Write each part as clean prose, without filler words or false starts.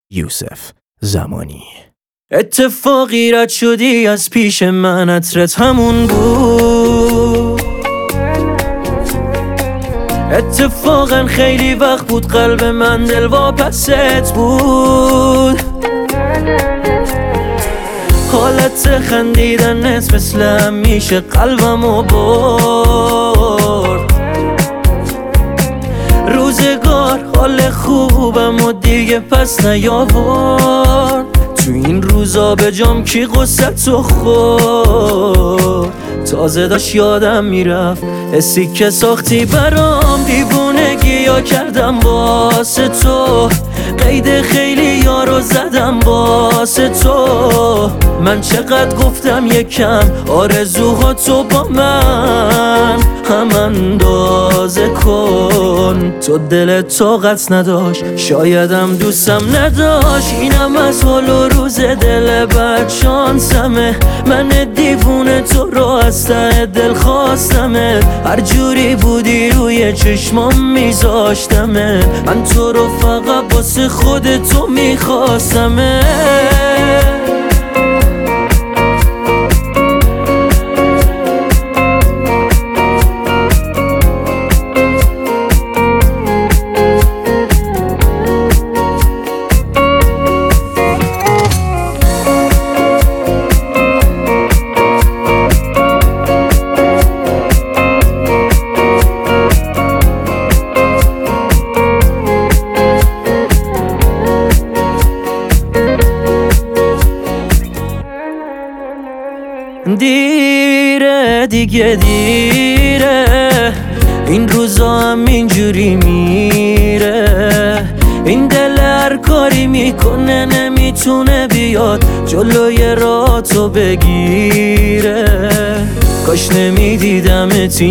یوسف زمانی. اتفاقی رد شدی از پیش من، عطرت همون بود. اتفاقا خیلی وقت بود قلب من دلواپست بود. حالت خندیدنت مثل همیشه قلبمو برد. روزگار حال خوبم و دیگه پس نیاورد. تو این روزا به جام کی قصتو خورد. تازه داشت یادم میرفت حسی که ساختی برام، دیوونگی یا کردم واسه تو. قید خیلی یارو زدم واسه تو. من چقدر گفتم یکم آرزوهاتو با من هم اندازه کن. تو دلت طاقت نداشت، شایدم دوستم نداشت. اینم از حال و روز دل بد شانسمه. من دیوونه تو رو از ته دل خواستمه. هر جوری بودی روی چشمام میذاشتمه. من تو رو فقط واسه خودتو میخواستمه. دیره دیگه دیره، این روزا هم اینجوری میره. این دل هر کاری میکنه نمیتونه بیاد جلوی راهاتو بگیره. کاش نمیدیدمت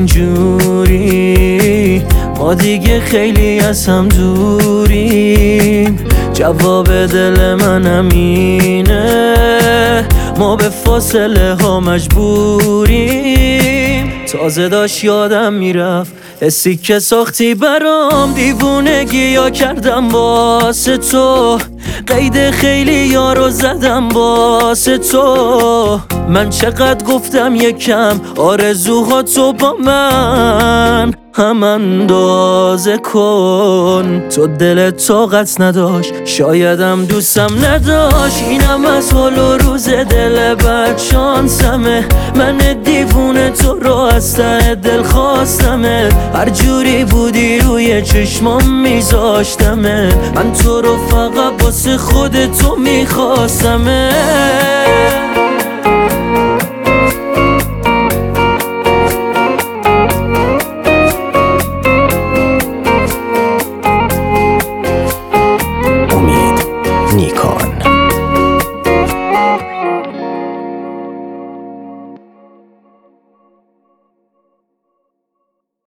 اینجوری، ما دیگه خیلی از هم دوریم. جواب دل من همینه، ما به فاصله ها مجبوریم. تازه داشت یادم میرفت حسی که ساختی برام، دیوونگی یا کردم واسه تو. قید خیلی یارو زدم واسه تو. من چقدر گفتم یکم آرزوهاتو با من هم اندازه کن. تو دلت طاقت نداشت، شایدم دوستم نداشت. اینم از حال و روز دل بد شانسمه. من دیوونه تو رو از ته دل خواستمه. هر جوری بودی روی چشمام میذاشتمه. من تو رو فقط واسه خودتو میخواستمه. امید نیکان.